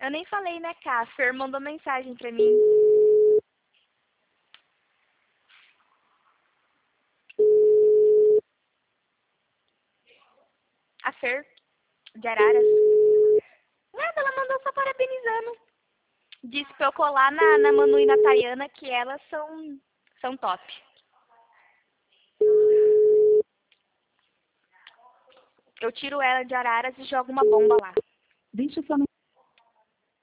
Eu nem falei, né, Cá? A Fer mandou mensagem pra mim. A Fer, de Araras. Nada, ela mandou só parabenizando. Disse pra eu colar na Manu e na Tayana que elas são top. Eu tiro ela de Araras e jogo uma bomba lá. Deixe sua